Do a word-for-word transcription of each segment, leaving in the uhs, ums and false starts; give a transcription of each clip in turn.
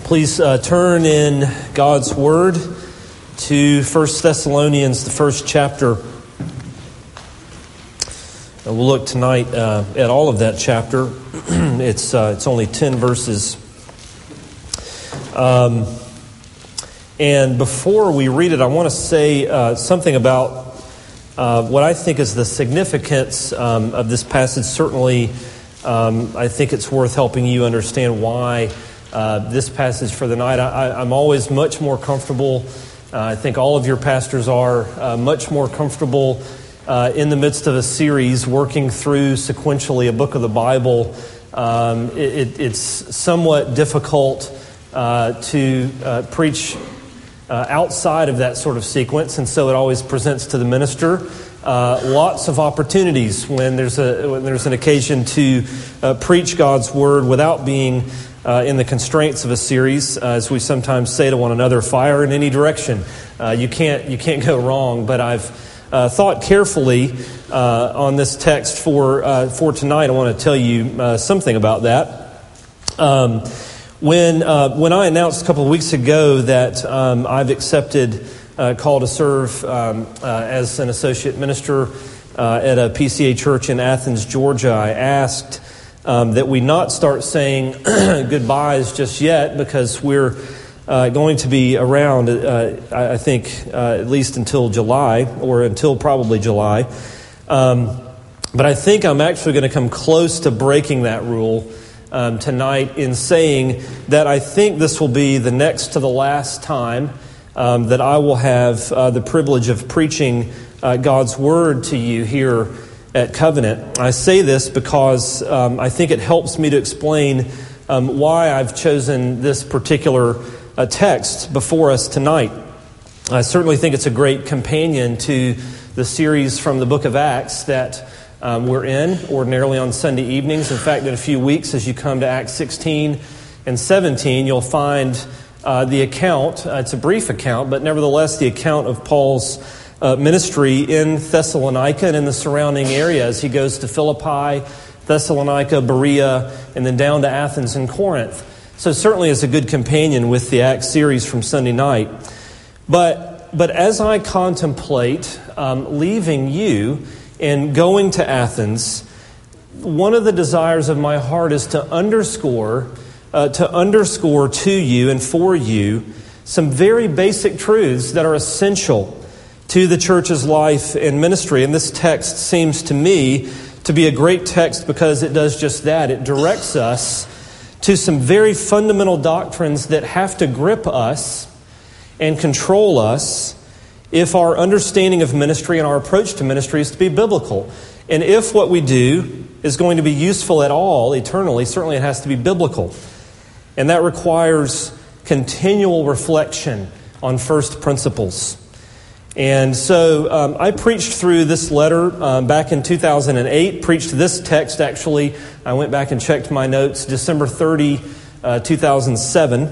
Please uh, turn in God's Word to First Thessalonians, the first chapter. Uh, we'll look tonight uh, at all of that chapter. it's uh, it's only ten verses. Um, and before we read it, I want to say uh, something about uh, what I think is the significance um, of this passage. Certainly, um, I think it's worth helping you understand why Uh, this passage for the night. I, I'm always much more comfortable, uh, I think all of your pastors are, uh, much more comfortable uh, in the midst of a series working through sequentially a book of the Bible. Um, it, it, it's somewhat difficult uh, to uh, preach uh, outside of that sort of sequence, and so it always presents to the minister uh, lots of opportunities when there's a when there's an occasion to uh, preach God's Word without being Uh, in the constraints of a series, uh, as we sometimes say to one another, fire in any direction. Uh, you can't you can't go wrong. But I've uh, thought carefully uh, on this text for uh, for tonight. I want to tell you uh, something about that. Um, when uh, when I announced a couple of weeks ago that um, I've accepted a call to serve um, uh, as an associate minister uh, at a P C A church in Athens, Georgia, I asked Um, that we not start saying goodbyes just yet, because we're uh, going to be around, uh, I think, uh, at least until July, or until probably July. Um, but I think I'm actually going to come close to breaking that rule um, tonight in saying that I think this will be the next to the last time um, that I will have uh, the privilege of preaching uh, God's Word to you here at Covenant. I say this because um, I think it helps me to explain um, why I've chosen this particular uh, text before us tonight. I certainly think it's a great companion to the series from the book of Acts that um, we're in ordinarily on Sunday evenings. In fact, in a few weeks, as you come to Acts sixteen and seventeen, you'll find uh, the account. Uh, it's a brief account, but nevertheless the account of Paul's Uh, ministry in Thessalonica and in the surrounding areas. He goes to Philippi, Thessalonica, Berea, and then down to Athens and Corinth. So certainly is a good companion with the Acts series from Sunday night. But but as I contemplate um, leaving you and going to Athens, one of the desires of my heart is to underscore, uh, to underscore to you and for you some very basic truths that are essential to the church's life and ministry. And this text seems to me to be a great text because it does just that. It directs us to some very fundamental doctrines that have to grip us and control us if our understanding of ministry and our approach to ministry is to be biblical. And if what we do is going to be useful at all eternally, certainly it has to be biblical. And that requires continual reflection on first principles. And so um, I preached through this letter um, back in two thousand eight, preached this text actually. I went back and checked my notes, December thirtieth, uh, two thousand seven.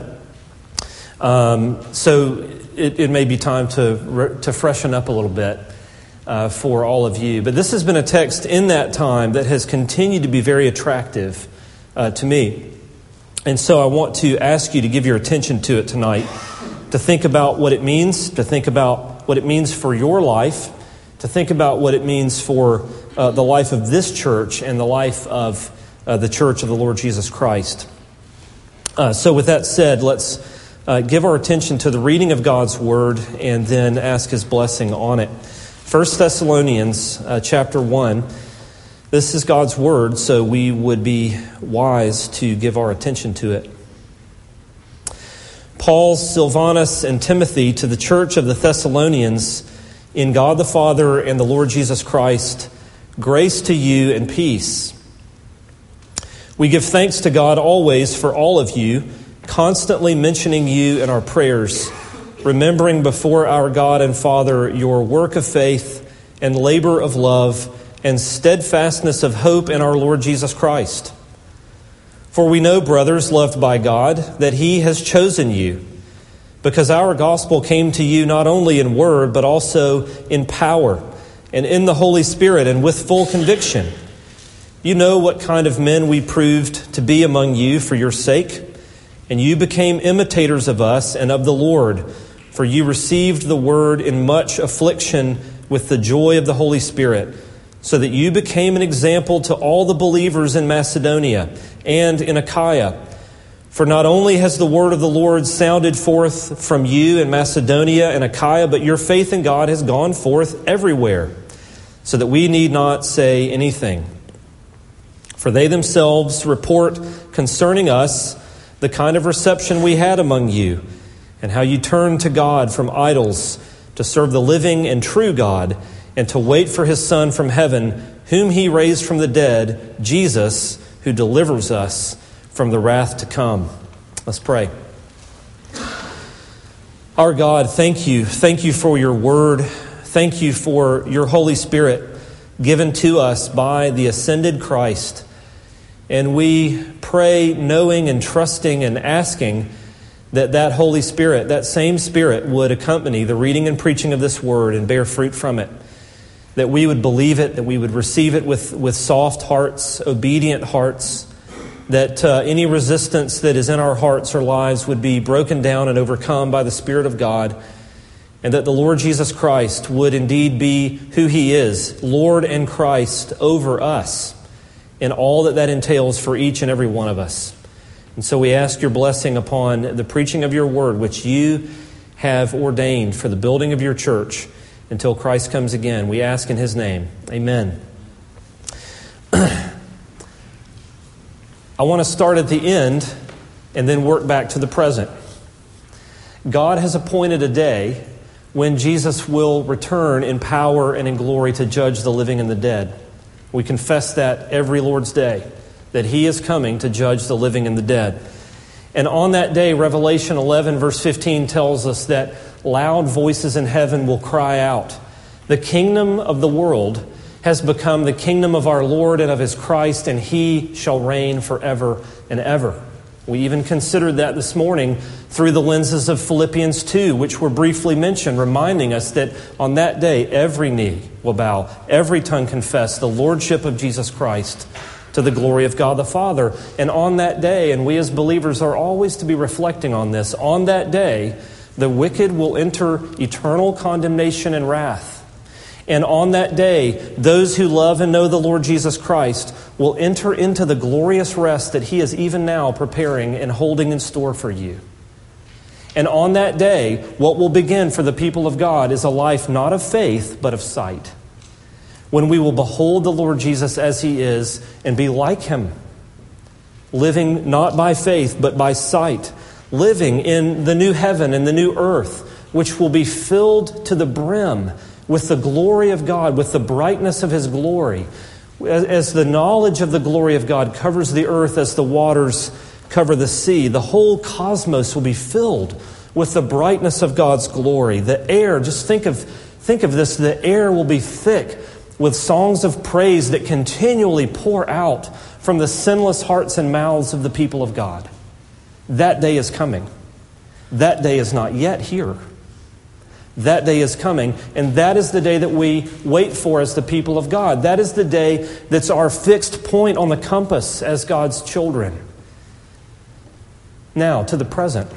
Um, so it, it may be time to re- to freshen up a little bit uh, for all of you. But this has been a text in that time that has continued to be very attractive uh, to me. And so I want to ask you to give your attention to it tonight, to think about what it means, to think about what it means for your life, to think about what it means for uh, the life of this church and the life of uh, the church of the Lord Jesus Christ. Uh, so with that said, let's uh, give our attention to the reading of God's Word and then ask His blessing on it. First Thessalonians uh, chapter one. This is God's Word, so we would be wise to give our attention to it. Paul, Silvanus, and Timothy to the church of the Thessalonians, in God the Father and the Lord Jesus Christ, grace to you and peace. We give thanks to God always for all of you, constantly mentioning you in our prayers, remembering before our God and Father your work of faith and labor of love and steadfastness of hope in our Lord Jesus Christ. For we know, brothers, loved by God, that He has chosen you, because our gospel came to you not only in word, but also in power, and in the Holy Spirit, and with full conviction. You know what kind of men we proved to be among you for your sake, And you became imitators of us and of the Lord, for you received the word in much affliction with the joy of the Holy Spirit, so that you became an example to all the believers in Macedonia and in Achaia. For not only has the word of the Lord sounded forth from you in Macedonia and Achaia, but your faith in God has gone forth everywhere, so that we need not say anything. For they themselves report concerning us the kind of reception we had among you, and how you turned to God from idols to serve the living and true God, and to wait for his Son from heaven, whom he raised from the dead, Jesus, who delivers us from the wrath to come. Let's pray. Our God, thank you. Thank you for your word. Thank you for your Holy Spirit given to us by the ascended Christ. And we pray knowing and trusting and asking that that Holy Spirit, that same Spirit, would accompany the reading and preaching of this word and bear fruit from it. That we would believe it, that we would receive it with, with soft hearts, obedient hearts, that uh, any resistance that is in our hearts or lives would be broken down and overcome by the Spirit of God, and that the Lord Jesus Christ would indeed be who he is, Lord and Christ over us, and all that that entails for each and every one of us. And so we ask your blessing upon the preaching of your word, which you have ordained for the building of your church until Christ comes again. We ask in his name. Amen. I want to start at the end and then work back to the present. God has appointed a day when Jesus will return in power and in glory to judge the living and the dead. We confess that every Lord's Day, that he is coming to judge the living and the dead. And on that day, Revelation eleven verse fifteen tells us that loud voices in heaven will cry out, "The kingdom of the world has become the kingdom of our Lord and of his Christ, and he shall reign forever and ever." We even considered that this morning through the lenses of Philippians two, which were briefly mentioned, reminding us that on that day, every knee will bow, every tongue confess the lordship of Jesus Christ to the glory of God the Father. And on that day, and we as believers are always to be reflecting on this, on that day, the wicked will enter eternal condemnation and wrath. And on that day, those who love and know the Lord Jesus Christ will enter into the glorious rest that he is even now preparing and holding in store for you. And on that day, what will begin for the people of God is a life not of faith, but of sight. When we will behold the Lord Jesus as he is and be like him, living not by faith, but by sight, living in the new heaven and the new earth, which will be filled to the brim with the glory of God, with the brightness of his glory. As, as the knowledge of the glory of God covers the earth as the waters cover the sea, the whole cosmos will be filled with the brightness of God's glory. The air, just think of, think of this, the air will be thick with songs of praise that continually pour out from the sinless hearts and mouths of the people of God. That day is coming. That day is not yet here. That day is coming, and that is the day that we wait for as the people of God. That is the day that's our fixed point on the compass as God's children. Now, to the present.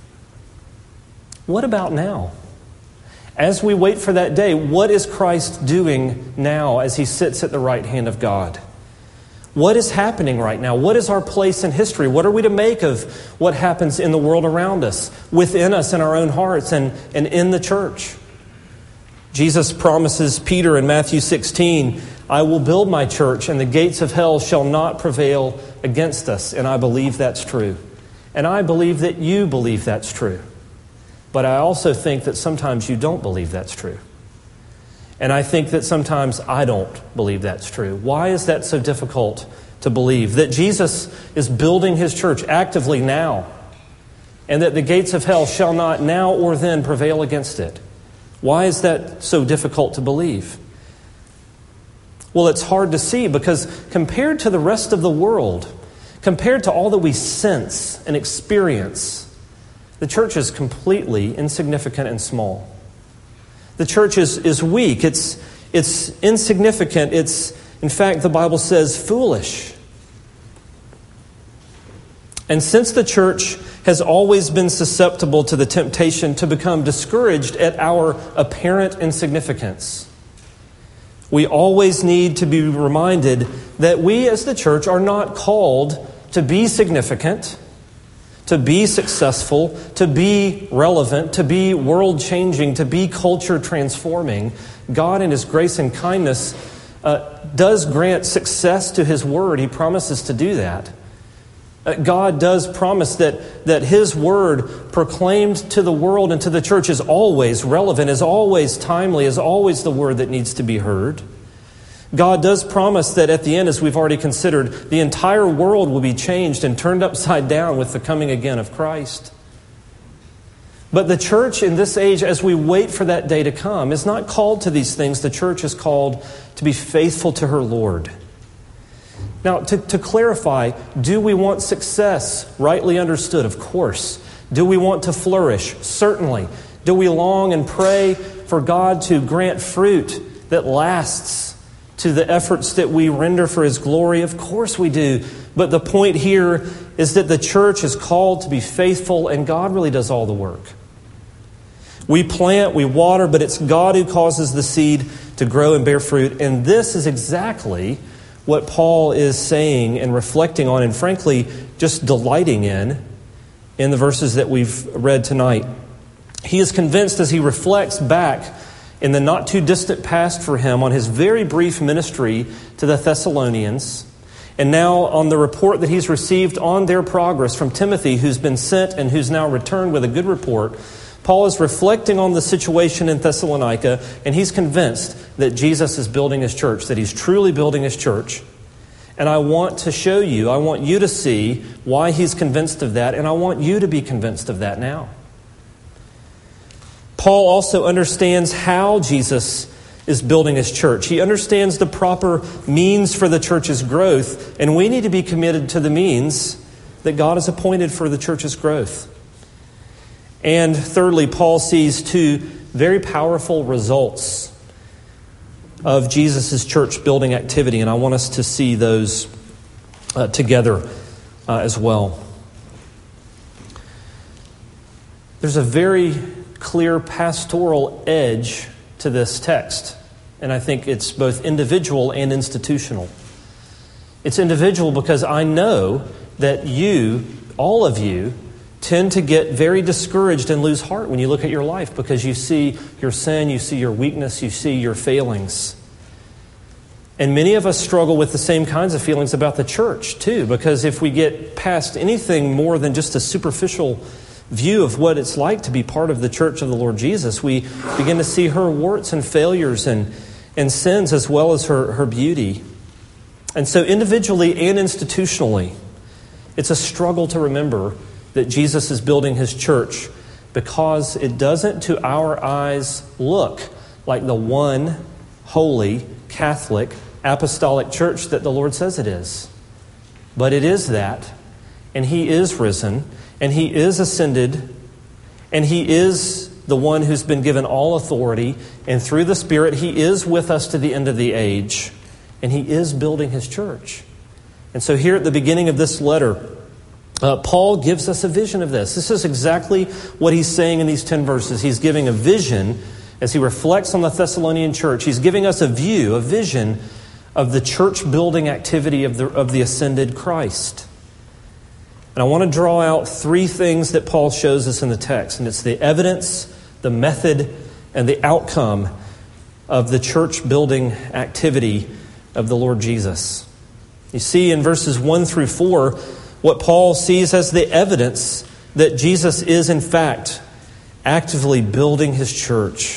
What about now? As we wait for that day, what is Christ doing now as he sits at the right hand of God? What is happening right now? What is our place in history? What are we to make of what happens in the world around us, within us in our own hearts, and, and in the church? Jesus promises Peter in Matthew sixteen, "I will build my church, and the gates of hell shall not prevail against us." And I believe that's true. And I believe that you believe that's true. But I also think that sometimes you don't believe that's true. And I think that sometimes I don't believe that's true. Why is that so difficult to believe? That Jesus is building his church actively now, and that the gates of hell shall not now or then prevail against it. Why is that so difficult to believe? Well, it's hard to see because compared to the rest of the world, compared to all that we sense and experience, the church is completely insignificant and small. The church is, is weak. It's, it's insignificant. It's, in fact, the Bible says foolish. And since the church has always been susceptible to the temptation to become discouraged at our apparent insignificance. We always need to be reminded that we as the church are not called to be significant, to be successful, to be relevant, to be world-changing, to be culture-transforming. God in His grace and kindness uh, does grant success to His Word. He promises to do that. Uh, God does promise that, that His Word proclaimed to the world and to the church is always relevant, is always timely, is always the Word that needs to be heard. God does promise that at the end, as we've already considered, the entire world will be changed and turned upside down with the coming again of Christ. But the church in this age, as we wait for that day to come, is not called to these things. The church is called to be faithful to her Lord. Now, to, to clarify, do we want success rightly understood? Of course. Do we want to flourish? Certainly. Do we long and pray for God to grant fruit that lasts to the efforts that we render for His glory? Of course we do. But the point here is that the church is called to be faithful, and God really does all the work. We plant, we water, but it's God who causes the seed to grow and bear fruit. And this is exactly what Paul is saying and reflecting on, and frankly, just delighting in, in the verses that we've read tonight. He is convinced as he reflects back in the not too distant past for him on his very brief ministry to the Thessalonians, and now on the report that he's received on their progress from Timothy, who's been sent and who's now returned with a good report. Paul is reflecting on the situation in Thessalonica, and he's convinced that Jesus is building His church, that He's truly building His church. And I want to show you, I want you to see why he's convinced of that, and I want you to be convinced of that now. Paul also understands how Jesus is building His church. He understands the proper means for the church's growth, and we need to be committed to the means that God has appointed for the church's growth. And thirdly, Paul sees two very powerful results of Jesus' church building activity, and I want us to see those uh, together uh, as well. There's a very clear pastoral edge to this text, and I think it's both individual and institutional. It's individual because I know that you, all of you, tend to get very discouraged and lose heart when you look at your life because you see your sin, you see your weakness, you see your failings. And many of us struggle with the same kinds of feelings about the church too, because if we get past anything more than just a superficial view of what it's like to be part of the church of the Lord Jesus, we begin to see her warts and failures and, and sins as well as her, her beauty. And so individually and institutionally, it's a struggle to remember that Jesus is building His church because it doesn't to our eyes look like the one holy, Catholic, apostolic church that the Lord says it is. But it is that, and He is risen, and He is ascended, and He is the one who's been given all authority, and through the Spirit He is with us to the end of the age, and He is building His church. And so here at the beginning of this letter, uh, Paul gives us a vision of this. This is exactly what he's saying in these ten verses. He's giving a vision as he reflects on the Thessalonian church. He's giving us a view, a vision of the church building activity of the, of the ascended Christ. And I want to draw out three things that Paul shows us in the text. And it's the evidence, the method, and the outcome of the church building activity of the Lord Jesus. You see in verses one through four, what Paul sees as the evidence that Jesus is in fact actively building His church.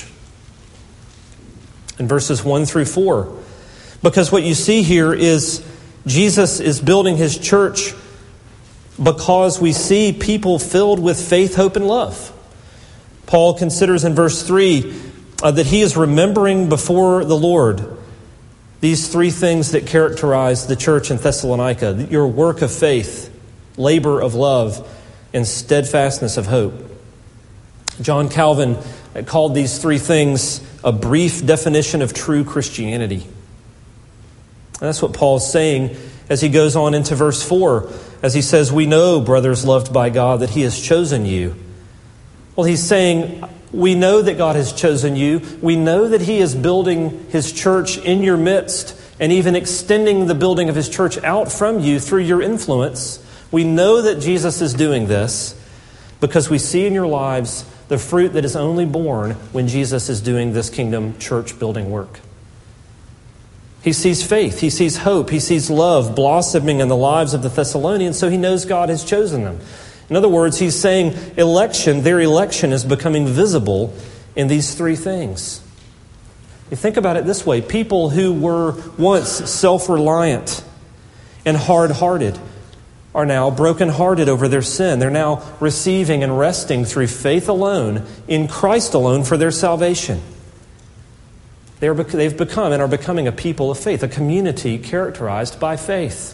In verses one through four. Because what you see here is Jesus is building His church because we see people filled with faith, hope, and love. Paul considers in verse three uh, that he is remembering before the Lord these three things that characterize the church in Thessalonica: your work of faith, labor of love, and steadfastness of hope. John Calvin called these three things a brief definition of true Christianity. And that's what Paul is saying As he goes on into verse four, as he says, "We know, brothers loved by God, that he has chosen you." Well, he's saying, we know that God has chosen you. We know that he is building his church in your midst and even extending the building of his church out from you through your influence. We know that Jesus is doing this because we see in your lives the fruit that is only born when Jesus is doing this kingdom church building work. He sees faith, he sees hope, he sees love blossoming in the lives of the Thessalonians, so he knows God has chosen them. In other words, he's saying election, their election is becoming visible in these three things. You think about it this way. People who were once self-reliant and hard-hearted are now broken-hearted over their sin. They're now receiving and resting through faith alone, in Christ alone, for their salvation. They are, they've become and are becoming a people of faith, a community characterized by faith.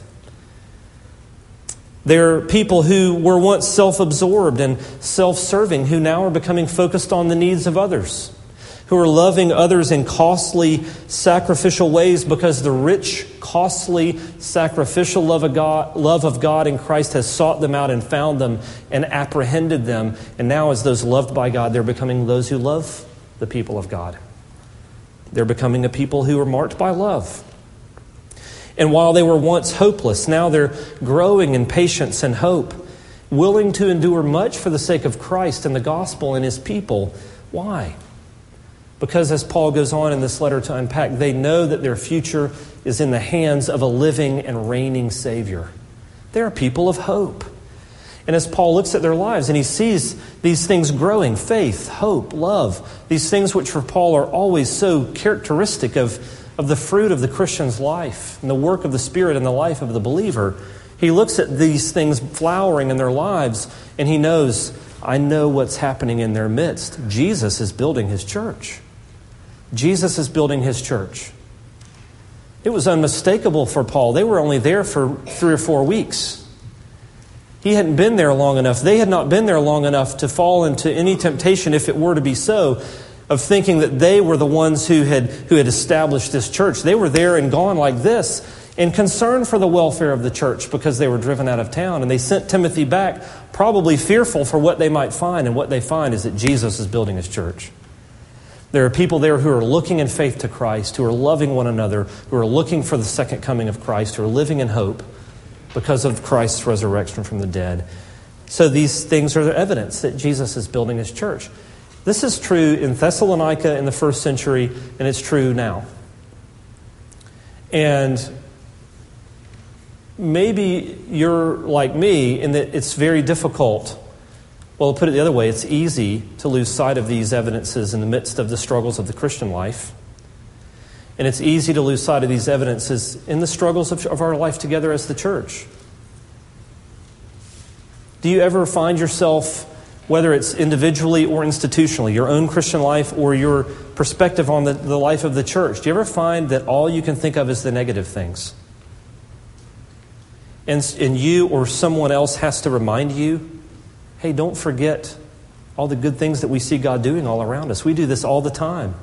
They're people who were once self-absorbed and self-serving, who now are becoming focused on the needs of others, who are loving others in costly, sacrificial ways because the rich, costly, sacrificial love of God, love of God in Christ has sought them out and found them and apprehended them. And now as those loved by God, they're becoming those who love the people of God. They're becoming a people who are marked by love. And while they were once hopeless, now they're growing in patience and hope, willing to endure much for the sake of Christ and the gospel and his people. Why? Because as Paul goes on in this letter to unpack, they know that their future is in the hands of a living and reigning Savior. They're a people of hope. And as Paul looks at their lives and he sees these things growing, faith, hope, love, these things which for Paul are always so characteristic of, of the fruit of the Christian's life and the work of the Spirit in the life of the believer, he looks at these things flowering in their lives and he knows, I know what's happening in their midst. Jesus is building his church. Jesus is building his church. It was unmistakable for Paul. They were only there for three or four weeks. He hadn't been there long enough. They had not been there long enough to fall into any temptation, if it were to be so, of thinking that they were the ones who had who had established this church. They were there and gone like this, and concerned for the welfare of the church because they were driven out of town. And they sent Timothy back, probably fearful for what they might find. And what they find is that Jesus is building his church. There are people there who are looking in faith to Christ, who are loving one another, who are looking for the second coming of Christ, who are living in hope because of Christ's resurrection from the dead. So these things are the evidence that Jesus is building his church. This is true in Thessalonica in the first century, and it's true now. And maybe you're like me in that it's very difficult. Well, to put it the other way, it's easy to lose sight of these evidences in the midst of the struggles of the Christian life. And it's easy to lose sight of these evidences in the struggles of, of our life together as the church. Do you ever find yourself, whether it's individually or institutionally, your own Christian life or your perspective on the, the life of the church, do you ever find that all you can think of is the negative things? And, and you or someone else has to remind you, hey, don't forget all the good things that we see God doing all around us. We do this all the time.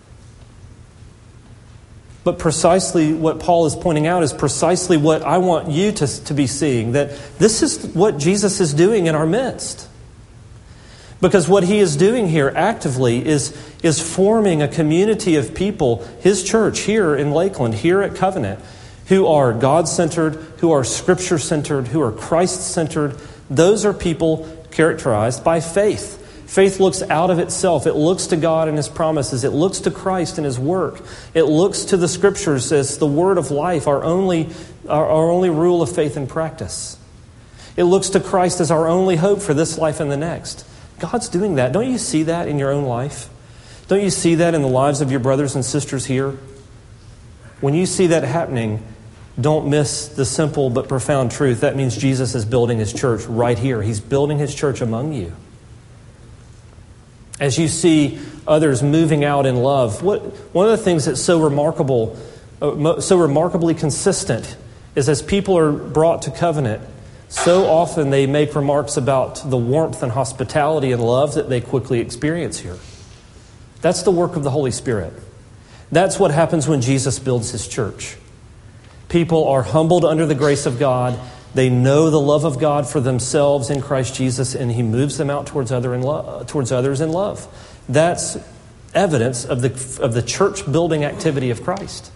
But precisely what Paul is pointing out is precisely what I want you to, to be seeing, that this is what Jesus is doing in our midst. Because what he is doing here actively is, is forming a community of people, his church here in Lakeland, here at Covenant, who are God-centered, who are Scripture-centered, who are Christ-centered. Those are people characterized by faith. Faith looks out of itself. It looks to God and his promises. It looks to Christ and his work. It looks to the Scriptures as the word of life, our only, our, our only rule of faith and practice. It looks to Christ as our only hope for this life and the next. God's doing that. Don't you see that in your own life? Don't you see that in the lives of your brothers and sisters here? When you see that happening, don't miss the simple but profound truth. That means Jesus is building his church right here. He's building his church among you. As you see others moving out in love, what, one of the things that's so remarkable, uh, so remarkably consistent, is as people are brought to Covenant, so often they make remarks about the warmth and hospitality and love that they quickly experience here. That's the work of the Holy Spirit. That's what happens when Jesus builds his church. people are humbled under the grace of God. They know the love of God for themselves in Christ Jesus, and he moves them out towards other in lo- towards others in love. That's evidence of the of the church building activity of Christ.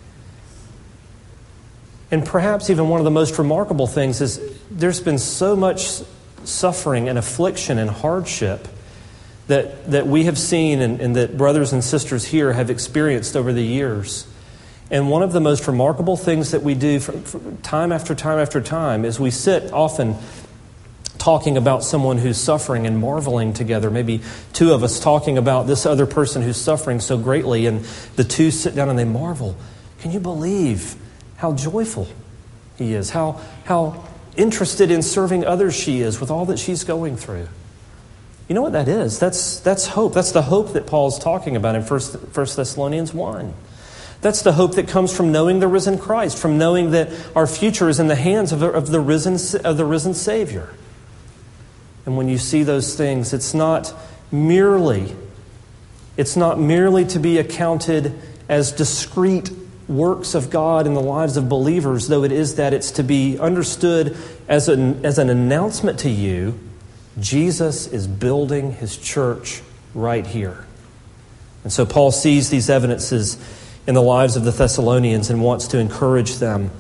And perhaps even one of the most remarkable things is there's been so much suffering and affliction and hardship that, that we have seen and, and that brothers and sisters here have experienced over the years. And one of the most remarkable things that we do from, from time after time after time is we sit often talking about someone who's suffering and marveling together. Maybe two of us talking about this other person who's suffering so greatly, and the two sit down and they marvel. Can you believe how joyful he is, how how interested in serving others she is with all that she's going through? You know what that is? That's that's hope. That's the hope that Paul's talking about in First Thessalonians one. That's the hope that comes from knowing the risen Christ, from knowing that our future is in the hands of, of the risen of the risen Savior. And when you see those things, it's not merely it's not merely to be accounted as discrete works of God in the lives of believers, though it is that. It's to be understood as an, as an announcement to you, Jesus is building his church right here. And so Paul sees these evidences in the lives of the Thessalonians and wants to encourage them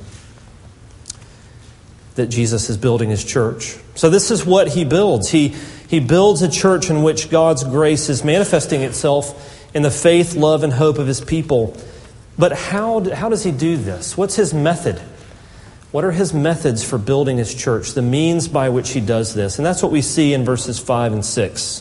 that Jesus is building his church. So this is what he builds. He, he builds a church in which God's grace is manifesting itself in the faith, love, and hope of his people. But how, how does he do this? What's his method? What are his methods for building his church? The means by which he does this. And that's what we see in verses five and six.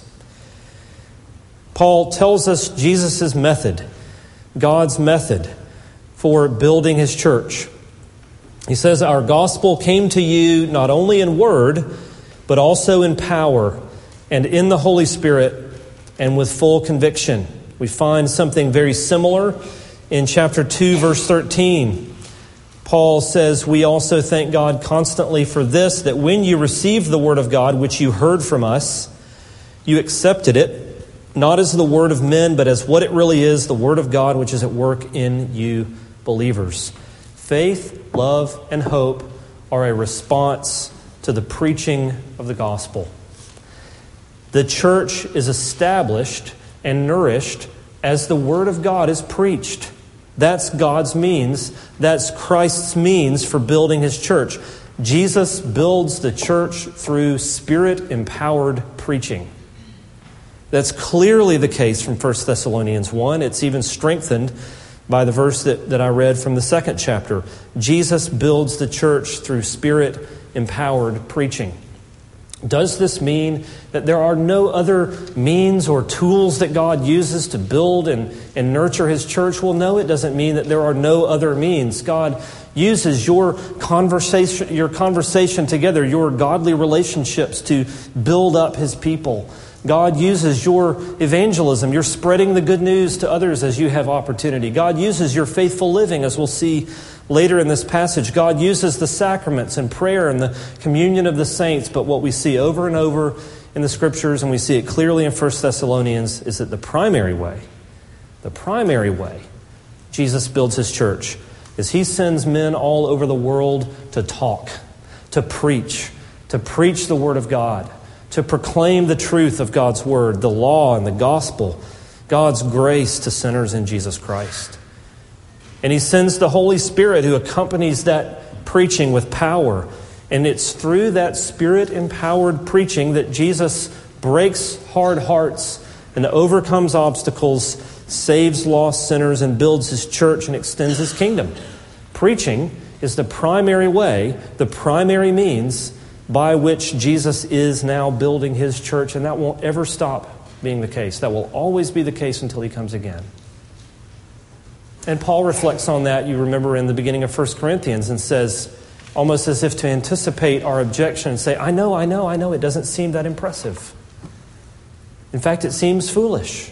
Paul tells us Jesus' method, God's method for building his church. He says, our gospel came to you not only in word, but also in power and in the Holy Spirit and with full conviction. We find something very similar in chapter two, verse thirteen. Paul says, we also thank God constantly for this, that when you received the word of God, which you heard from us, you accepted it, not as the word of men, but as what it really is, the word of God, which is at work in you believers. Faith, love, and hope are a response to the preaching of the gospel. The church is established and nourished as the word of God is preached. That's God's means. That's Christ's means for building his church. Jesus builds the church through Spirit-empowered preaching. That's clearly the case from First Thessalonians one. It's even strengthened by the verse that, that I read from the second chapter. Jesus builds the church through Spirit-empowered preaching. Does this mean that there are no other means or tools that God uses to build and, and nurture his church? Well, no, it doesn't mean that there are no other means. God uses your conversation, your conversation together, your godly relationships to build up his people. God uses your evangelism, your spreading the good news to others as you have opportunity. God uses your faithful living, as we'll see later in this passage. God uses the sacraments and prayer and the communion of the saints. But what we see over and over in the Scriptures, and we see it clearly in First Thessalonians, is that the primary way, the primary way Jesus builds his church is he sends men all over the world to talk, to preach, to preach the Word of God, to proclaim the truth of God's Word, the law and the gospel, God's grace to sinners in Jesus Christ. And he sends the Holy Spirit who accompanies that preaching with power. And it's through that Spirit-empowered preaching that Jesus breaks hard hearts and overcomes obstacles, saves lost sinners, and builds his church and extends his kingdom. Preaching is the primary way, the primary means by which Jesus is now building his church, and that won't ever stop being the case. That will always be the case until he comes again. And Paul reflects on that, you remember, in the beginning of First Corinthians, and says, almost as if to anticipate our objection, and say, I know, I know, I know, it doesn't seem that impressive. In fact, it seems foolish.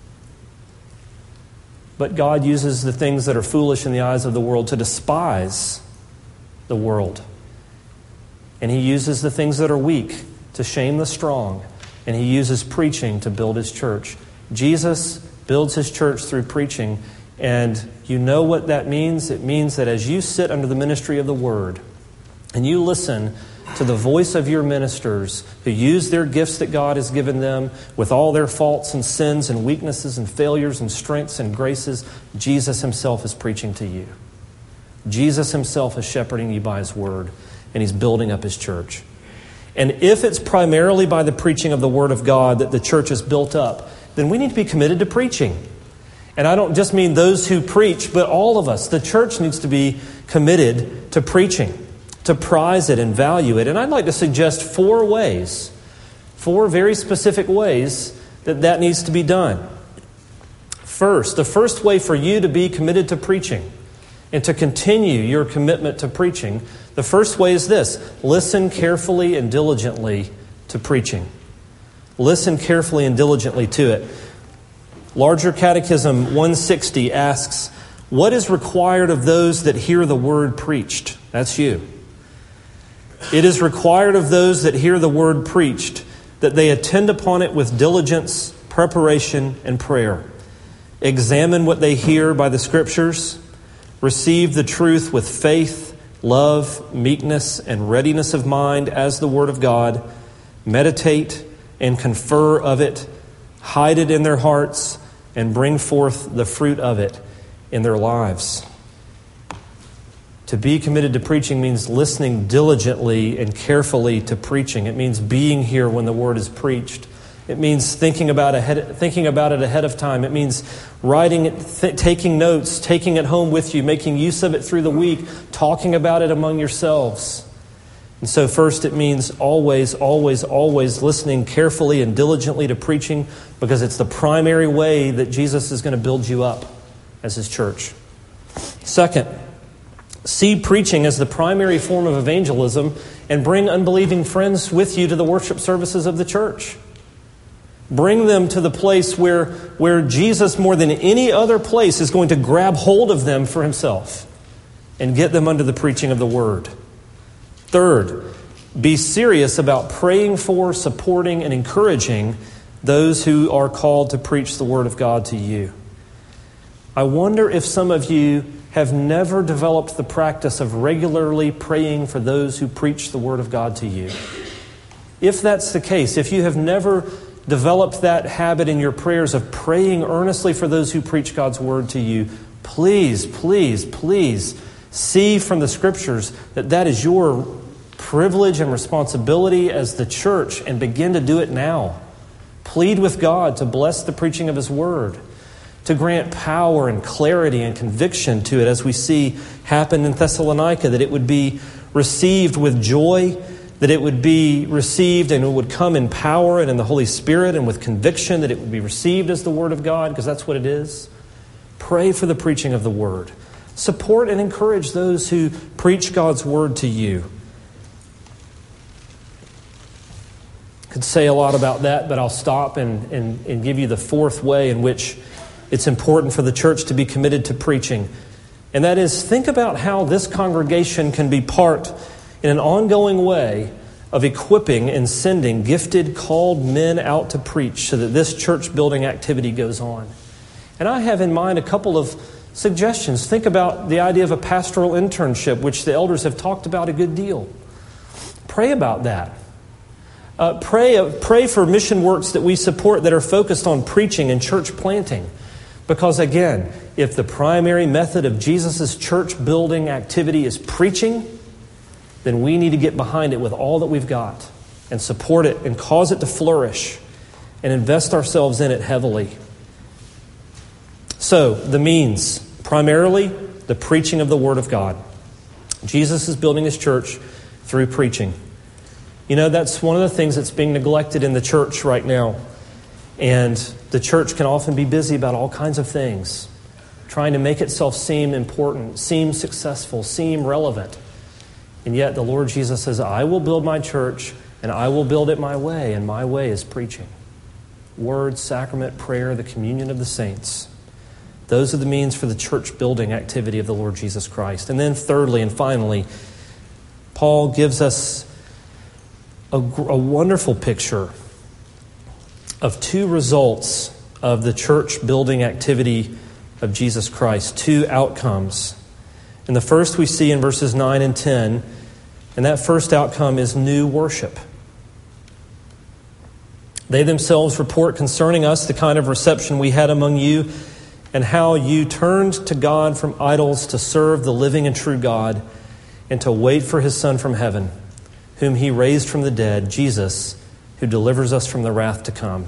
But God uses the things that are foolish in the eyes of the world to despise the world. And he uses the things that are weak to shame the strong. And he uses preaching to build his church. Jesus builds his church through preaching. And you know what that means? It means that as you sit under the ministry of the Word and you listen to the voice of your ministers who use their gifts that God has given them with all their faults and sins and weaknesses and failures and strengths and graces, Jesus Himself is preaching to you. Jesus Himself is shepherding you by His Word, and He's building up His church. And if it's primarily by the preaching of the Word of God that the church is built up, then we need to be committed to preaching. And I don't just mean those who preach, but all of us. The church needs to be committed to preaching, to prize it and value it. And I'd like to suggest four ways, four very specific ways that that needs to be done. First, the first way for you to be committed to preaching and to continue your commitment to preaching, the first way is this: listen carefully and diligently to preaching. Listen carefully and diligently to it. Larger Catechism one sixty asks, what is required of those that hear the word preached? That's you. It is required of those that hear the word preached that they attend upon it with diligence, preparation, and prayer. Examine what they hear by the Scriptures. Receive the truth with faith, love, meekness, and readiness of mind as the Word of God. Meditate and confer of it. Hide it in their hearts and bring forth the fruit of it in their lives. To be committed to preaching means listening diligently and carefully to preaching. It means being here when the Word is preached. It means thinking about ahead, thinking about it ahead of time. It means writing it, th- taking notes, taking it home with you, making use of it through the week, talking about it among yourselves. And so first it means always, always, always listening carefully and diligently to preaching, because it's the primary way that Jesus is going to build you up as His church. Second, see preaching as the primary form of evangelism and bring unbelieving friends with you to the worship services of the church. Bring them to the place where, where Jesus, more than any other place, is going to grab hold of them for Himself and get them under the preaching of the Word. Third, be serious about praying for, supporting, and encouraging those who are called to preach the Word of God to you. I wonder if some of you have never developed the practice of regularly praying for those who preach the Word of God to you. If that's the case, if you have never developed that habit in your prayers of praying earnestly for those who preach God's Word to you, please, please, please see from the Scriptures that that is your privilege and responsibility as the church, and begin to do it now. Plead with God to bless the preaching of His Word, to grant power and clarity and conviction to it, as we see happen in Thessalonica, that it would be received with joy, that it would be received and it would come in power and in the Holy Spirit and with conviction, that it would be received as the Word of God, because that's what it is. Pray for the preaching of the Word. Support and encourage those who preach God's Word to you. Could say a lot about that, but I'll stop and, and, and give you the fourth way in which it's important for the church to be committed to preaching. And that is, think about how this congregation can be part in an ongoing way of equipping and sending gifted, called men out to preach so that this church building activity goes on. And I have in mind a couple of suggestions. Think about the idea of a pastoral internship, which the elders have talked about a good deal. Pray about that. Uh, pray, uh, pray for mission works that we support that are focused on preaching and church planting. Because again, if the primary method of Jesus' church building activity is preaching, then we need to get behind it with all that we've got and support it and cause it to flourish and invest ourselves in it heavily. So, the means, primarily the preaching of the Word of God. Jesus is building His church through preaching. You know, that's one of the things that's being neglected in the church right now. And the church can often be busy about all kinds of things, trying to make itself seem important, seem successful, seem relevant. And yet the Lord Jesus says, I will build my church, and I will build it my way, and my way is preaching. Word, sacrament, prayer, the communion of the saints. Those are the means for the church building activity of the Lord Jesus Christ. And then thirdly and finally, Paul gives us a, a wonderful picture of two results of the church building activity of Jesus Christ. Two outcomes. And the first we see in verses nine and ten, and that first outcome is new worship. They themselves report concerning us the kind of reception we had among you, and how you turned to God from idols to serve the living and true God, and to wait for His Son from heaven, whom He raised from the dead, Jesus, who delivers us from the wrath to come.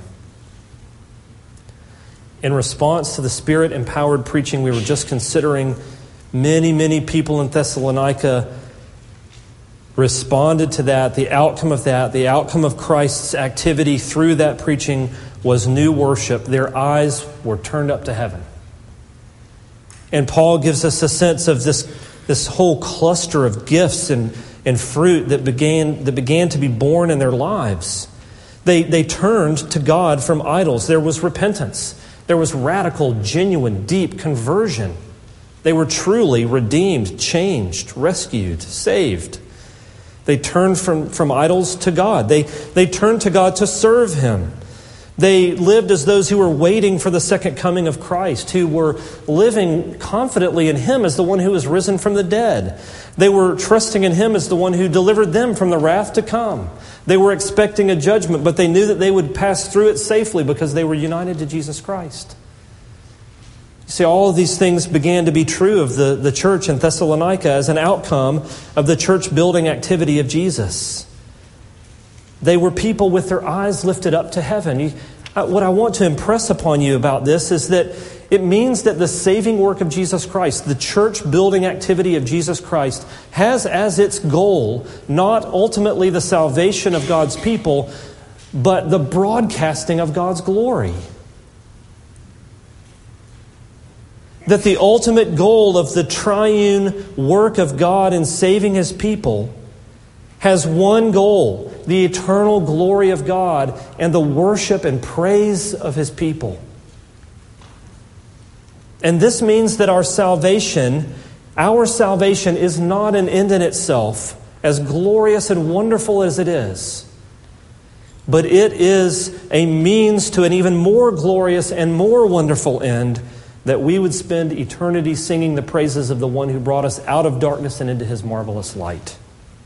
In response to the Spirit-empowered preaching we were just considering, many, many people in Thessalonica responded to that. The outcome of that, the outcome of Christ's activity through that preaching was new worship. Their eyes were turned up to heaven. And Paul gives us a sense of this, this whole cluster of gifts and, and fruit that began, that began to be born in their lives. They, they turned to God from idols. There was repentance. There was radical, genuine, deep conversion. They were truly redeemed, changed, rescued, saved. They turned from, from idols to God. They, they turned to God to serve Him. They lived as those who were waiting for the second coming of Christ, who were living confidently in Him as the one who was risen from the dead. They were trusting in Him as the one who delivered them from the wrath to come. They were expecting a judgment, but they knew that they would pass through it safely because they were united to Jesus Christ. You see, all of these things began to be true of the, the church in Thessalonica as an outcome of the church building activity of Jesus. They were people with their eyes lifted up to heaven. You, uh, what I want to impress upon you about this is that it means that the saving work of Jesus Christ, the church building activity of Jesus Christ, has as its goal not ultimately the salvation of God's people, but the broadcasting of God's glory. That the ultimate goal of the triune work of God in saving His people has one goal: the eternal glory of God and the worship and praise of His people. And this means that our salvation, our salvation is not an end in itself, as glorious and wonderful as it is. But it is a means to an even more glorious and more wonderful end, that we would spend eternity singing the praises of the one who brought us out of darkness and into His marvelous light.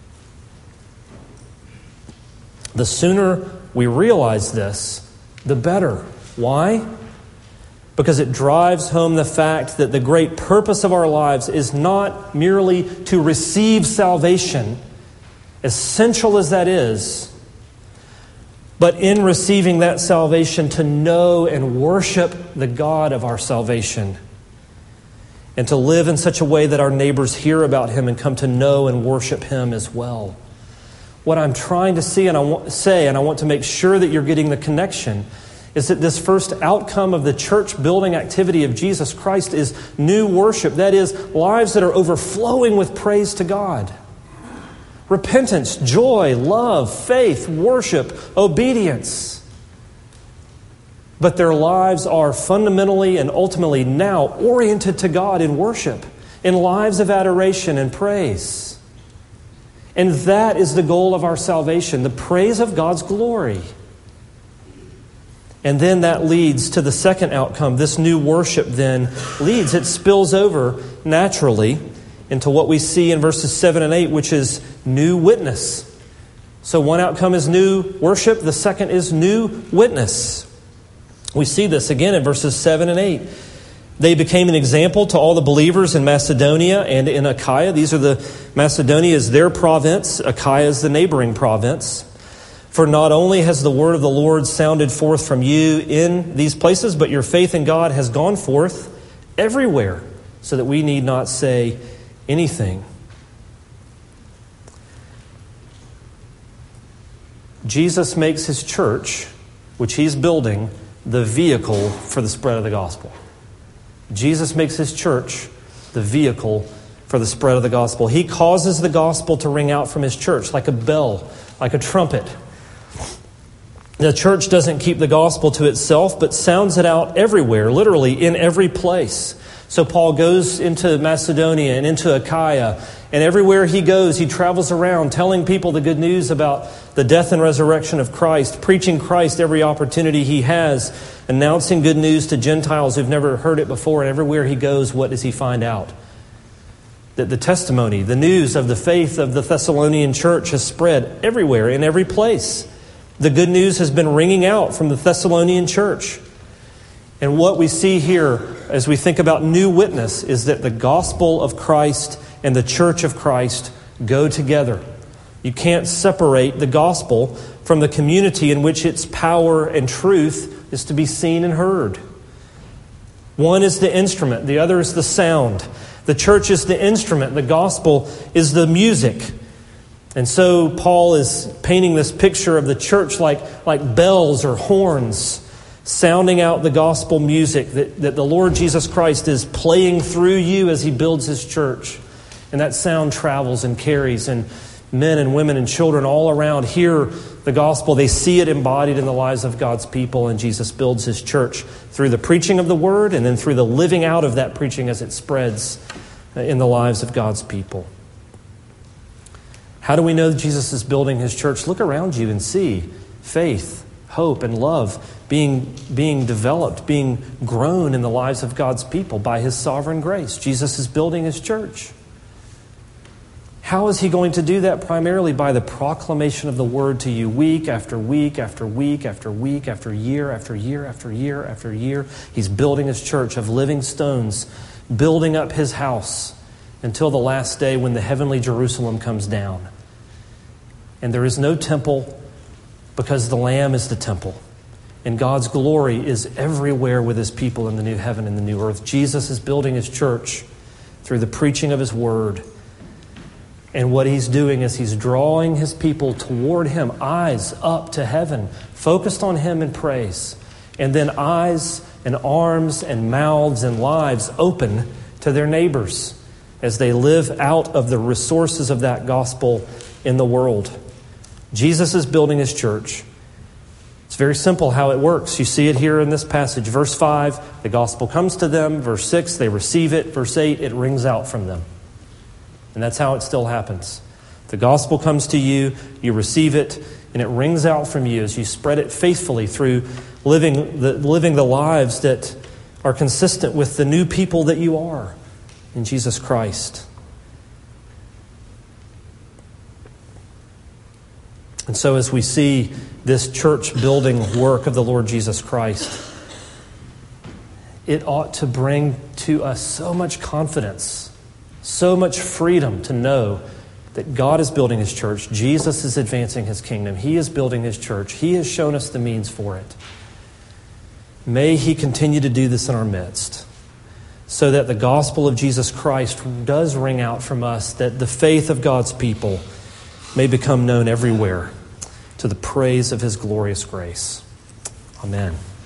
The sooner we realize this, the better. Why? Because it drives home the fact that the great purpose of our lives is not merely to receive salvation, essential as that is, but in receiving that salvation to know and worship the God of our salvation, and to live in such a way that our neighbors hear about Him and come to know and worship Him as well. What I'm trying to see and I want, say, and I want to make sure that you're getting the connection, is that this first outcome of the church building activity of Jesus Christ is new worship. That is, lives that are overflowing with praise to God. Repentance, joy, love, faith, worship, obedience. But their lives are fundamentally and ultimately now oriented to God in worship, in lives of adoration and praise. And that is the goal of our salvation, the praise of God's glory. And then that leads to the second outcome. This new worship then leads, it spills over naturally into what we see in verses seven and eight, which is new witness. So one outcome is new worship. The second is new witness. We see this again in verses seven and eight. They became an example to all the believers in Macedonia and in Achaia. These are the, Macedonia is their province. Achaia is the neighboring province. For not only has the word of the Lord sounded forth from you in these places, but your faith in God has gone forth everywhere, so that we need not say anything. Jesus makes His church, which He's building, the vehicle for the spread of the gospel. Jesus makes His church the vehicle for the spread of the gospel. He causes the gospel to ring out from His church like a bell, like a trumpet. The church doesn't keep the gospel to itself, but sounds it out everywhere, literally in every place. So Paul goes into Macedonia and into Achaia, And everywhere he goes, he travels around telling people the good news about the death and resurrection of Christ, preaching Christ every opportunity he has, announcing good news to Gentiles who've never heard it before. And everywhere he goes, what does he find out? That the testimony, the news of the faith of the Thessalonian church has spread everywhere, in every place. The good news has been ringing out from the Thessalonian church. And what we see here as we think about new witness is that the gospel of Christ and the church of Christ go together. You can't separate the gospel from the community in which its power and truth is to be seen and heard. One is the instrument, the other is the sound. The church is the instrument, the gospel is the music. And so Paul is painting this picture of the church like, like bells or horns, sounding out the gospel music that, that the Lord Jesus Christ is playing through you as he builds his church. And that sound travels and carries, and men and women and children all around hear the gospel. They see it embodied in the lives of God's people, and Jesus builds his church through the preaching of the word and then through the living out of that preaching as it spreads in the lives of God's people. How do we know that Jesus is building his church? Look around you and see faith, hope, and love being, being developed, being grown in the lives of God's people by his sovereign grace. Jesus is building his church. How is he going to do that? Primarily by the proclamation of the word to you week after week after week after week after year after year after year after year. He's building his church of living stones, building up his house until the last day when the heavenly Jerusalem comes down. And there is no temple because the Lamb is the temple. And God's glory is everywhere with his people in the new heaven and the new earth. Jesus is building his church through the preaching of his word. And what he's doing is he's drawing his people toward him, eyes up to heaven, focused on him in praise. And then eyes and arms and mouths and lives open to their neighbors as they live out of the resources of that gospel in the world. Jesus is building his church. It's very simple how it works. You see it here in this passage. Verse five, the gospel comes to them. Verse six, they receive it. Verse eight, it rings out from them. And that's how it still happens. The gospel comes to you, you receive it, and it rings out from you as you spread it faithfully through living the, living the lives that are consistent with the new people that you are in Jesus Christ. And so as we see this church building work of the Lord Jesus Christ, it ought to bring to us so much confidence, so much freedom to know that God is building his church. Jesus is advancing his kingdom. He is building his church. He has shown us the means for it. May he continue to do this in our midst so that the gospel of Jesus Christ does ring out from us, that the faith of God's people may become known everywhere to the praise of his glorious grace. Amen.